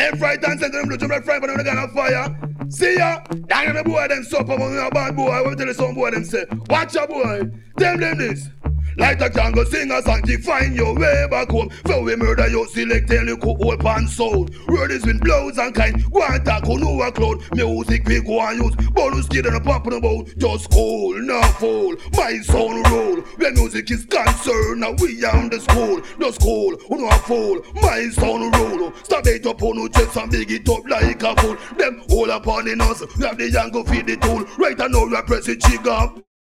Left, right, and center, them jump left, right, but them gonna fire. See ya, down in the boy, them sup up on a bad boy. What tell you some boy, them say, watch ya boy, tell them this. Like a jungle singer song, define your way back home. For we murder you, select tell you cook whole pan sound. Word is with blows and kind, go and talk on over cloud. Music we go and use, bonus kid and a pop on about. Just cool, not fool, my sound roll. Where music is concerned, now we on the school. Just cool, who no a fool, my sound roll. Stop it up on your chest and big it up like a fool. Them all upon in us, we have the young go feed the tool. Right now we are pressing trigger.